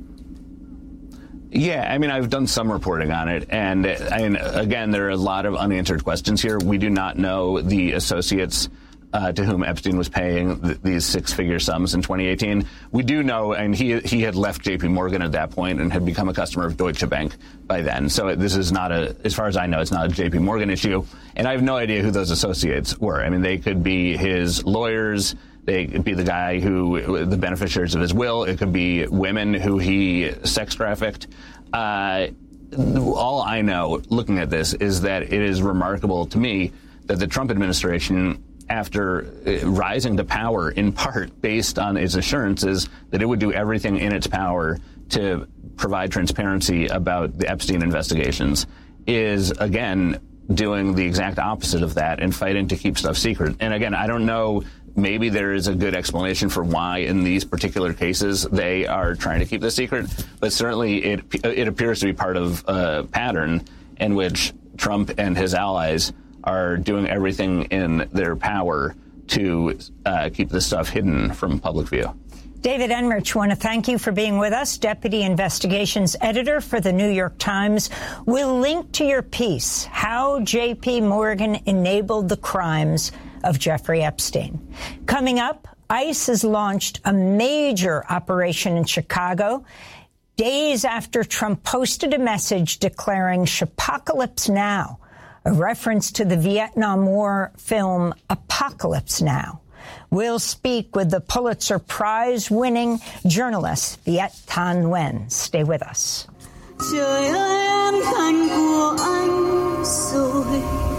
Yeah, I mean, I've done some reporting on it. And I mean, again, there are a lot of unanswered questions here. We do not know the associates Uh, to whom Epstein was paying th- these six-figure sums in twenty eighteen. We do know, and he he had left J P Morgan at that point and had become a customer of Deutsche Bank by then. So this is not a, as far as I know, it's not a J P Morgan issue. And I have no idea who those associates were. I mean, they could be his lawyers. They could be the guy who, the beneficiaries of his will. It could be women who he sex trafficked. Uh, all I know, looking at this, is that it is remarkable to me that the Trump administration, after rising to power in part based on its assurances that it would do everything in its power to provide transparency about the Epstein investigations, is again doing the exact opposite of that and fighting to keep stuff secret. And again, I don't know, maybe there is a good explanation for why in these particular cases they are trying to keep this secret, but certainly it it appears to be part of a pattern in which Trump and his allies are doing everything in their power to uh, keep this stuff hidden from public view. David Enrich, want to thank you for being with us, Deputy Investigations Editor for the New York Times. We'll link to your piece, How J P Morgan Enabled the Crimes of Jeffrey Epstein. Coming up, ICE has launched a major operation in Chicago days after Trump posted a message declaring Chipocalypse Now, a reference to the Vietnam War film Apocalypse Now. We'll speak with the Pulitzer Prize-winning journalist Viet Thanh Nguyen. Stay with us. Trời ơi, an khanh của anh rồi,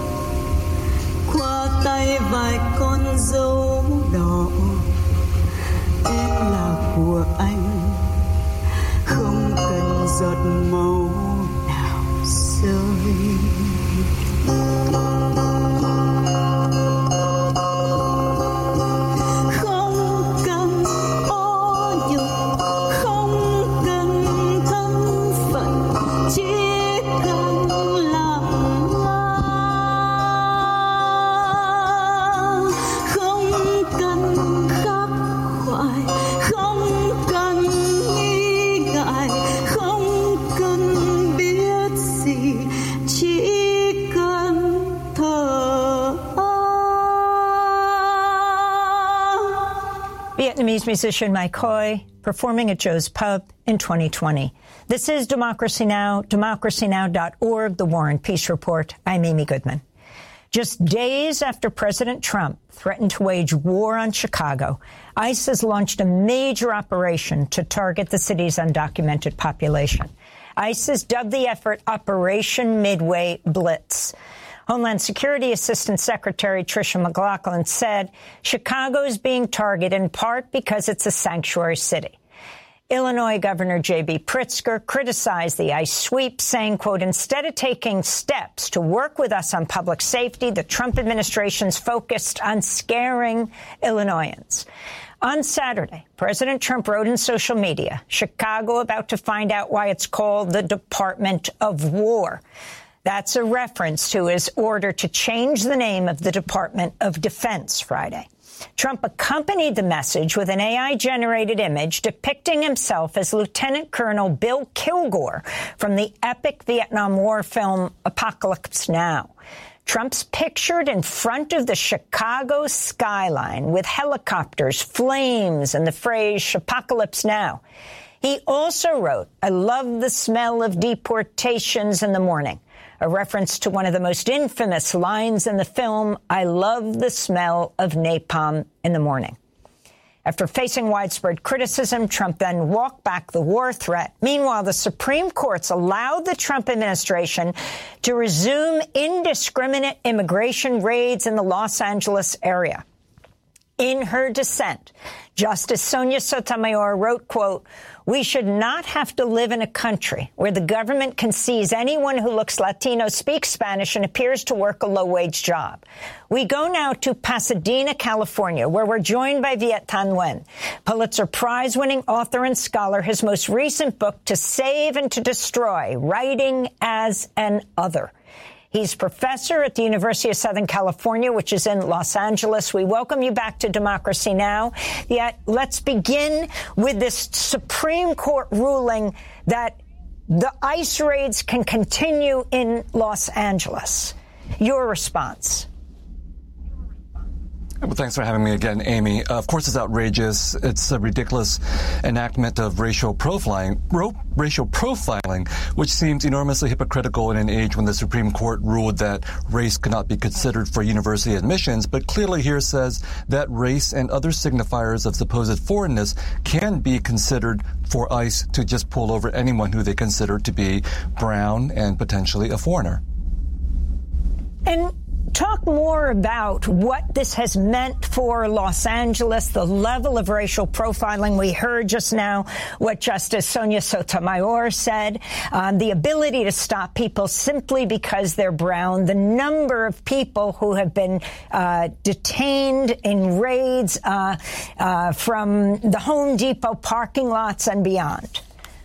qua tay vài con dấu đỏ, em là của anh, không cần giọt máu nào rơi. Không cần ô nhục, không cần thân phận, chỉ cần làm hoa. Không cần khắc khoải, không cần nghi ngại, không cần biết gì, chỉ Vietnamese musician Mike Hoy performing at Joe's Pub in twenty twenty. This is Democracy Now!, democracy now dot org, The War and Peace Report. I'm Amy Goodman. Just days after President Trump threatened to wage war on Chicago, ICE has launched a major operation to target the city's undocumented population. ICE has dubbed the effort Operation Midway Blitz. Homeland Security Assistant Secretary Tricia McLaughlin said Chicago is being targeted in part because it's a sanctuary city. Illinois Governor J B Pritzker criticized the ICE sweep, saying, quote, instead of taking steps to work with us on public safety, the Trump administration's focused on scaring Illinoisans. On Saturday, President Trump wrote in social media, Chicago about to find out why it's called the Department of War. That's a reference to his order to change the name of the Department of Defense Friday. Trump accompanied the message with an A I-generated image depicting himself as Lieutenant Colonel Bill Kilgore from the epic Vietnam War film Apocalypse Now. Trump's pictured in front of the Chicago skyline with helicopters, flames, and the phrase Apocalypse Now. He also wrote, I love the smell of deportations in the morning, a reference to one of the most infamous lines in the film, I love the smell of napalm in the morning. After facing widespread criticism, Trump then walked back the war threat. Meanwhile, the Supreme Court's allowed the Trump administration to resume indiscriminate immigration raids in the Los Angeles area. In her dissent, Justice Sonia Sotomayor wrote, quote, "We should not have to live in a country where the government can seize anyone who looks Latino, speaks Spanish, and appears to work a low-wage job." We go now to Pasadena, California, where we're joined by Viet Thanh Nguyen, Pulitzer Prize-winning author and scholar. His most recent book, To Save and to Destroy, Writing as an Other. He's professor at the University of Southern California, which is in Los Angeles. We welcome you back to Democracy Now! Yet, let's begin with this Supreme Court ruling that the ICE raids can continue in Los Angeles. Your response? Well, thanks for having me again, Amy. Uh, of course, it's outrageous. It's a ridiculous enactment of racial profiling, ro- racial profiling, which seems enormously hypocritical in an age when the Supreme Court ruled that race could not be considered for university admissions, but clearly here says that race and other signifiers of supposed foreignness can be considered for ICE to just pull over anyone who they consider to be brown and potentially a foreigner. And talk more about what this has meant for Los Angeles, the level of racial profiling. We heard just now what Justice Sonia Sotomayor said, um, the ability to stop people simply because they're brown, the number of people who have been uh, detained in raids uh, uh, from the Home Depot parking lots and beyond.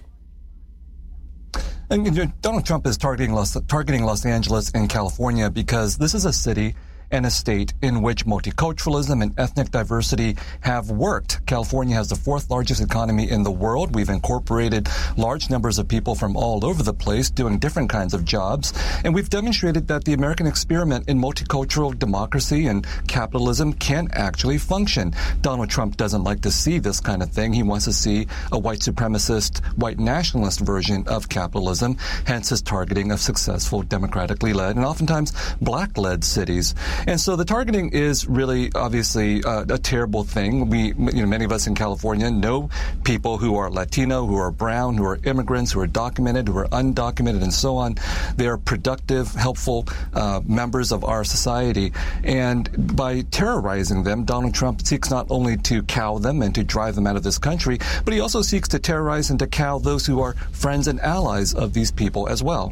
And you know, Donald Trump is targeting Los, targeting Los Angeles and California because this is a city and a state in which multiculturalism and ethnic diversity have worked. California has the fourth largest economy in the world. We've incorporated large numbers of people from all over the place doing different kinds of jobs. And we've demonstrated that the American experiment in multicultural democracy and capitalism can actually function. Donald Trump doesn't like to see this kind of thing. He wants to see a white supremacist, white nationalist version of capitalism, hence his targeting of successful, democratically led and oftentimes black-led cities. And so the targeting is really obviously uh, a terrible thing. We, you know, many of us in California know people who are Latino, who are brown, who are immigrants, who are documented, who are undocumented, and so on. They are productive, helpful uh, members of our society. And by terrorizing them, Donald Trump seeks not only to cow them and to drive them out of this country, but he also seeks to terrorize and to cow those who are friends and allies of these people as well.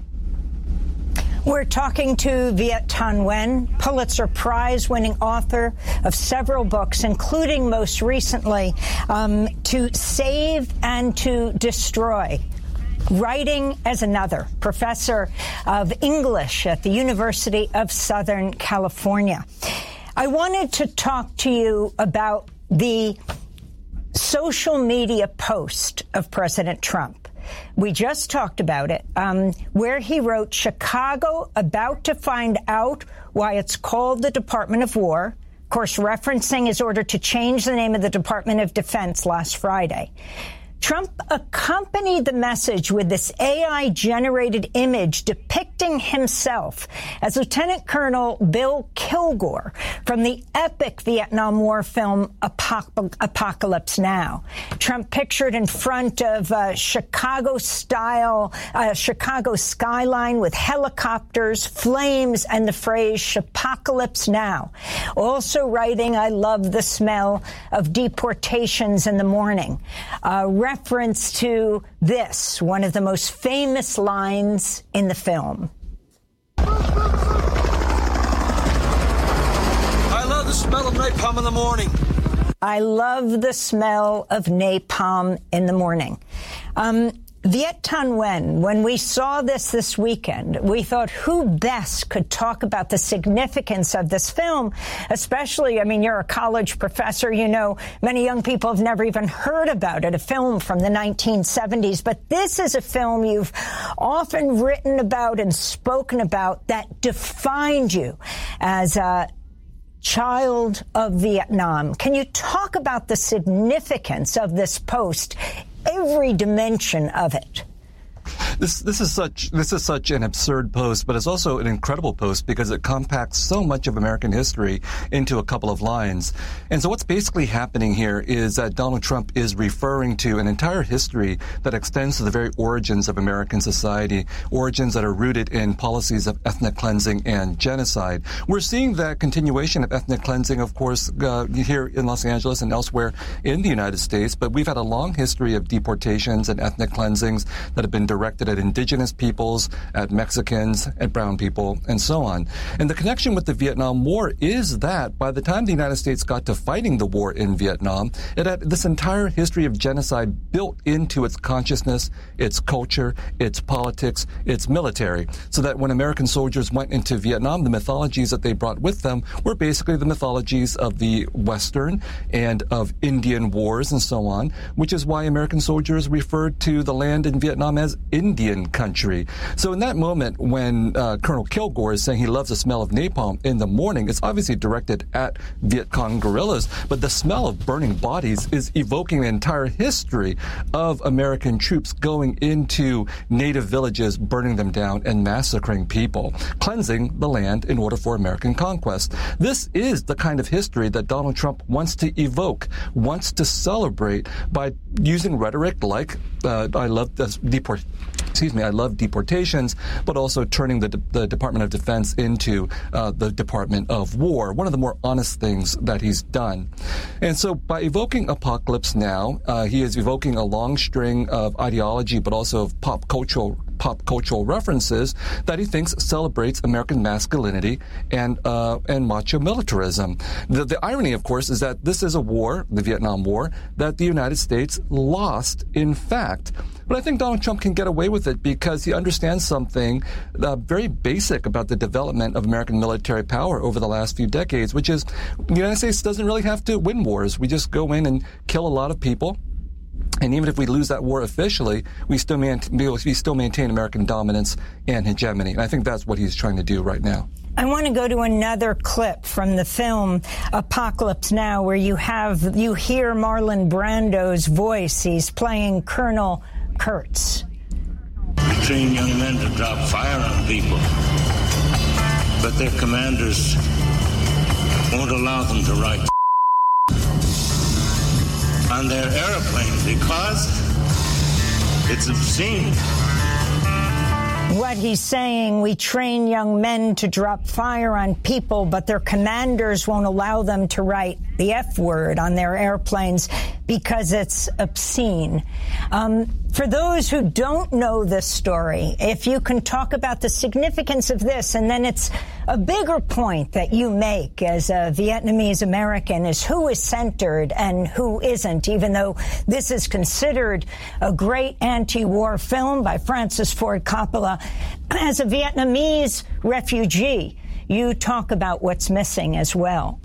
We're talking to Viet Thanh Nguyen, Pulitzer Prize-winning author of several books, including most recently, um, To Save and to Destroy, Writing as Another, professor of English at the University of Southern California. I wanted to talk to you about the social media post of President Trump. We just talked about it, um, where he wrote, "Chicago about to find out why it's called the Department of War," of course, referencing his order to change the name of the Department of Defense last Friday. Trump accompanied the message with this A I-generated image depicting himself as Lieutenant Colonel Bill Kilgore from the epic Vietnam War film Apoc- Apocalypse Now. Trump pictured in front of a Chicago-style, uh, Chicago skyline with helicopters, flames, and the phrase "Chipocalypse Now." Also writing, "I love the smell of deportations in the morning." Uh, reference to this, one of the most famous lines in the film. I love the smell of napalm in the morning. I love the smell of napalm in the morning. Um, Viet Thanh Nguyen, when we saw this this weekend, we thought who best could talk about the significance of this film, especially, I mean, you're a college professor, you know, many young people have never even heard about it, a film from the nineteen seventies. But this is a film you've often written about and spoken about that defined you as a child of Vietnam. Can you talk about the significance of this post, every dimension of it? This this is such this is such an absurd post, but it's also an incredible post because it compacts so much of American history into a couple of lines. And so what's basically happening here is that Donald Trump is referring to an entire history that extends to the very origins of American society, origins that are rooted in policies of ethnic cleansing and genocide. We're seeing that continuation of ethnic cleansing, of course, uh, here in Los Angeles and elsewhere in the United States, but we've had a long history of deportations and ethnic cleansings that have been directed at indigenous peoples, at Mexicans, at brown people, and so on. And the connection with the Vietnam War is that by the time the United States got to fighting the war in Vietnam, it had this entire history of genocide built into its consciousness, its culture, its politics, its military, so that when American soldiers went into Vietnam, the mythologies that they brought with them were basically the mythologies of the Western and of Indian wars and so on, which is why American soldiers referred to the land in Vietnam as Indian country. So in that moment when uh, Colonel Kilgore is saying he loves the smell of napalm in the morning, it's obviously directed at Viet Cong guerrillas, but the smell of burning bodies is evoking the entire history of American troops going into native villages, burning them down and massacring people, cleansing the land in order for American conquest. This is the kind of history that Donald Trump wants to evoke, wants to celebrate by using rhetoric like uh, I love this deport excuse me I love deportations, but also turning the, the Department of Defense into uh, the Department of War, one of the more honest things that he's done. And so by evoking Apocalypse Now, uh, he is evoking a long string of ideology, but also of pop cultural pop cultural references that he thinks celebrates American masculinity and uh, and macho militarism. The, the irony, of course, is that this is a war, the Vietnam War, that the United States lost, in fact. But I think Donald Trump can get away with it because he understands something uh, very basic about the development of American military power over the last few decades, which is the United States doesn't really have to win wars. We just go in and kill a lot of people. And even if we lose that war officially, we still, man- we still maintain American dominance and hegemony. And I think that's what he's trying to do right now. I want to go to another clip from the film Apocalypse Now, where you have you hear Marlon Brando's voice. He's playing Colonel Kurtz. We train young men to drop fire on people, but their commanders won't allow them to write on their airplanes because it's obscene. What he's saying, we train young men to drop fire on people, but their commanders won't allow them to write the F word on their airplanes because it's obscene. Um, for those who don't know this story, if you can talk about the significance of this, and then it's a bigger point that you make as a Vietnamese American is who is centered and who isn't, even though this is considered a great anti-war film by Francis Ford Coppola. As a Vietnamese refugee, you talk about what's missing as well.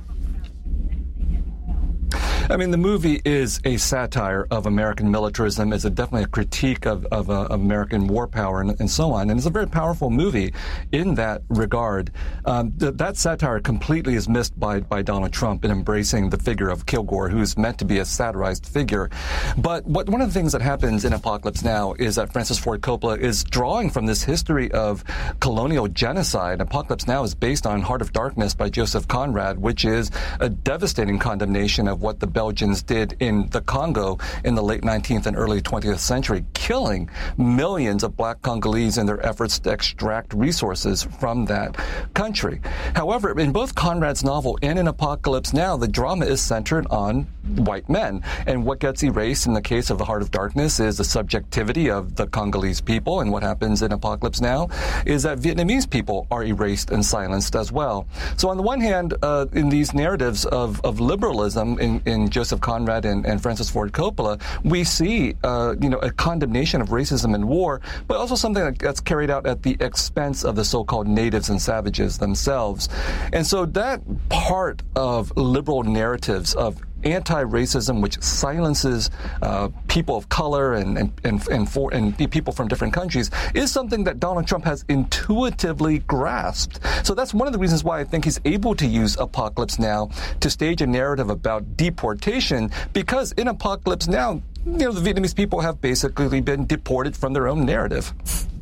I mean, the movie is a satire of American militarism. It's a, definitely a critique of, of, uh, of American war power and, and so on. And it's a very powerful movie in that regard. Um, th- that satire completely is missed by, by Donald Trump in embracing the figure of Kilgore, who's meant to be a satirized figure. But what, one of the things that happens in Apocalypse Now is that Francis Ford Coppola is drawing from this history of colonial genocide. Apocalypse Now is based on Heart of Darkness by Joseph Conrad, which is a devastating condemnation of what the Belgians did in the Congo in the late nineteenth and early twentieth century, killing millions of black Congolese in their efforts to extract resources from that country. However, in both Conrad's novel and in Apocalypse Now, the drama is centered on white men. And what gets erased in the case of The Heart of Darkness is the subjectivity of the Congolese people. And what happens in Apocalypse Now is that Vietnamese people are erased and silenced as well. So on the one hand, uh, in these narratives of, of liberalism in, in Joseph Conrad and, and Francis Ford Coppola, we see, uh, you know, a condemnation of racism and war, but also something that, that's carried out at the expense of the so-called natives and savages themselves. And so that part of liberal narratives of anti-racism, which silences uh, people of color and and and and, for, and people from different countries, is something that Donald Trump has intuitively grasped. So that's one of the reasons why I think he's able to use Apocalypse Now to stage a narrative about deportation, because in Apocalypse Now, you know, the Vietnamese people have basically been deported from their own narrative.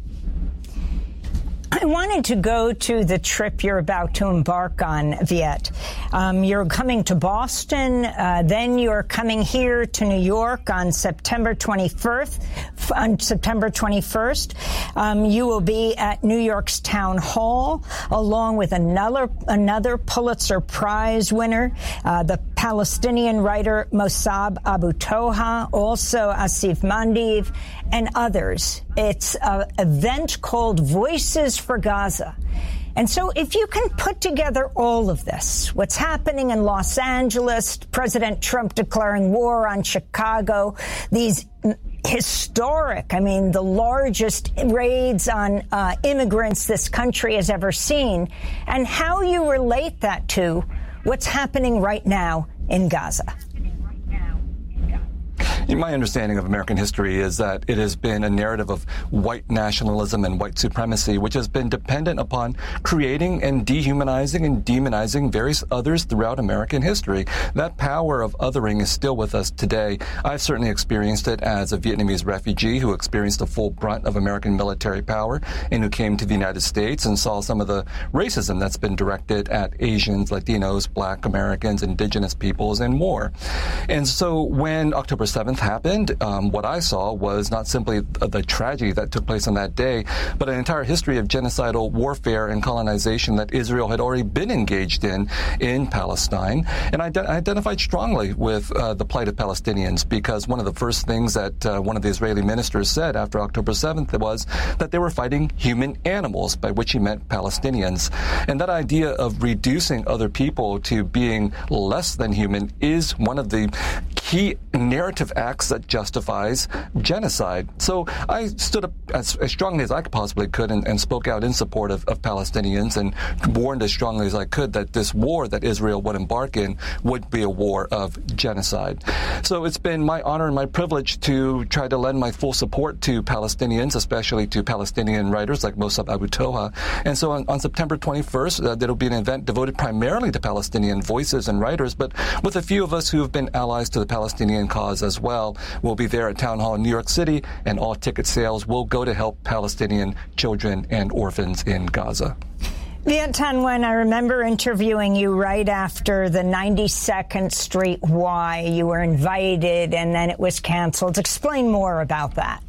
I wanted to go to the trip you're about to embark on, Viet. Um, you're coming to Boston, uh, then you're coming here to New York on September twenty-first. On September twenty-first, um, you will be at New York's Town Hall, along with another another Pulitzer Prize winner, uh, the Palestinian writer Mossab Abu Toha, also Asif Mandiv, and others. It's an event called Voices for Gaza. And so if you can put together all of this, what's happening in Los Angeles, President Trump declaring war on Chicago, these historic, I mean, the largest raids on uh, immigrants this country has ever seen, and how you relate that to what's happening right now in Gaza. My understanding of American history is that it has been a narrative of white nationalism and white supremacy, which has been dependent upon creating and dehumanizing and demonizing various others throughout American history. That power of othering is still with us today. I've certainly experienced it as a Vietnamese refugee who experienced the full brunt of American military power and who came to the United States and saw some of the racism that's been directed at Asians, Latinos, Black Americans, indigenous peoples, and more. And so when October seventh happened, um, what I saw was not simply the tragedy that took place on that day, but an entire history of genocidal warfare and colonization that Israel had already been engaged in in Palestine. And I, I identified strongly with uh, the plight of Palestinians, because one of the first things that uh, one of the Israeli ministers said after October seventh was that they were fighting human animals, by which he meant Palestinians. And that idea of reducing other people to being less than human is one of the key narrative acts that justifies genocide. So I stood up as, as strongly as I possibly could and, and spoke out in support of, of Palestinians and warned as strongly as I could that this war that Israel would embark in would be a war of genocide. So it's been my honor and my privilege to try to lend my full support to Palestinians, especially to Palestinian writers like Mossab Abu Toha. And so on, on September twenty-first, uh, there will be an event devoted primarily to Palestinian voices and writers, but with a few of us who have been allies to the Palestinian cause as well. We'll be there at Town Hall in New York City, and all ticket sales will go to help Palestinian children and orphans in Gaza. Viet Thanh Nguyen, I remember interviewing you right after the ninety-second Street Y. You were invited, and then it was canceled. Explain more about that.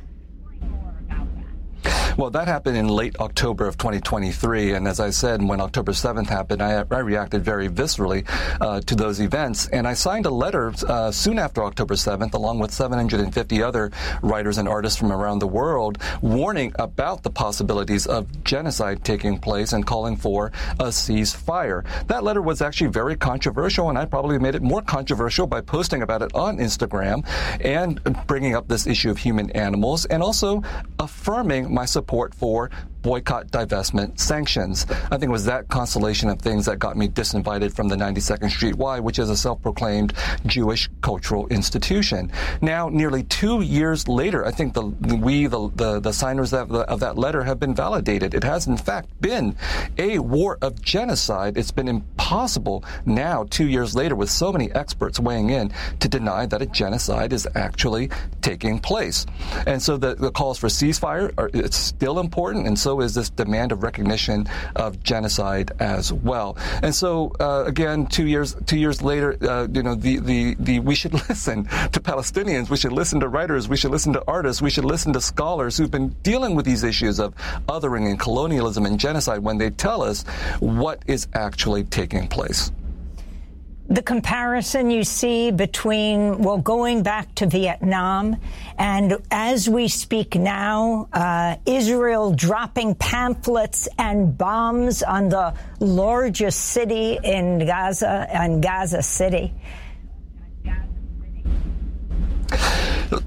Well, that happened in late October of twenty twenty-three, and as I said, when October seventh happened, I, I reacted very viscerally uh, to those events, and I signed a letter uh, soon after October seventh, along with seven hundred fifty other writers and artists from around the world, warning about the possibilities of genocide taking place and calling for a ceasefire. That letter was actually very controversial, and I probably made it more controversial by posting about it on Instagram and bringing up this issue of human animals, and also affirming my support for boycott, divestment, sanctions. I think it was that constellation of things that got me disinvited from the ninety-second Street Y, which is a self-proclaimed Jewish cultural institution. Now, nearly two years later, I think the we, the, the, the signers of, the, of that letter have been validated. It has, in fact, been a war of genocide. It's been impossible now, two years later, with so many experts weighing in, to deny that a genocide is actually taking place. And so the, the calls for ceasefire are it's still important, and so is this demand of recognition of genocide as well. And so, uh, again, two years two years later, uh, you know, the, the, the we should listen to Palestinians, we should listen to writers, we should listen to artists, we should listen to scholars who've been dealing with these issues of othering and colonialism and genocide when they tell us what is actually taking place. The comparison you see between, well, going back to Vietnam and as we speak now, uh, Israel dropping pamphlets and bombs on the largest city in Gaza, and Gaza City.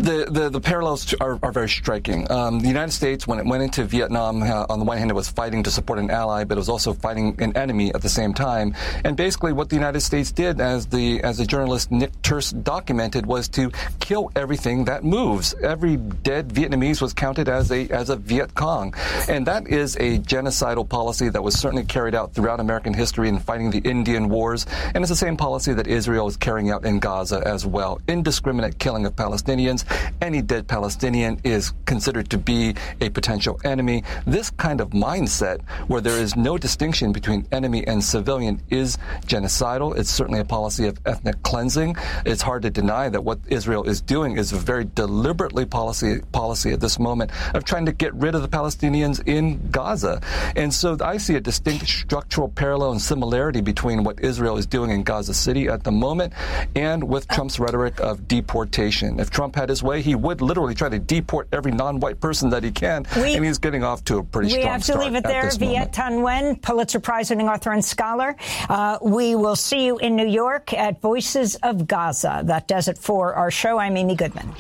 The, the, the parallels are, are very striking. Um, the United States, when it went into Vietnam, uh, on the one hand, it was fighting to support an ally, but it was also fighting an enemy at the same time. And basically what the United States did, as the as the journalist Nick Turse documented, was to kill everything that moves. Every dead Vietnamese was counted as a as a Viet Cong. And that is a genocidal policy that was certainly carried out throughout American history in fighting the Indian Wars. And it's the same policy that Israel is carrying out in Gaza as well. Indiscriminate killing of Palestinians. Any dead Palestinian is considered to be a potential enemy. This kind of mindset, where there is no distinction between enemy and civilian, is genocidal. It's certainly a policy of ethnic cleansing. It's hard to deny that what Israel is doing is a very deliberately policy policy at this moment of trying to get rid of the Palestinians in Gaza. And so I see a distinct structural parallel and similarity between what Israel is doing in Gaza City at the moment and with Trump's rhetoric of deportation. If Trump had his way, he would literally try to deport every non-white person that he can, we, and he's getting off to a pretty strong start. We have to leave it there. Viet Thanh Nguyen, Pulitzer Prize-winning author and scholar. Uh, we will see you in New York at Voices of Gaza. That does it for our show. I'm Amy Goodman.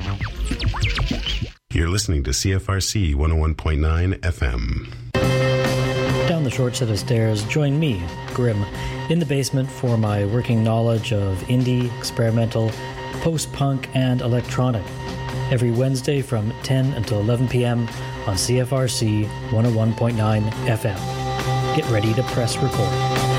You're listening to C F R C one oh one point nine F M. Down the short set of stairs, join me, Grim, in the basement for my working knowledge of indie, experimental, post-punk, and electronic. Every Wednesday from ten until eleven p.m. on C F R C one oh one point nine F M. Get ready to press record.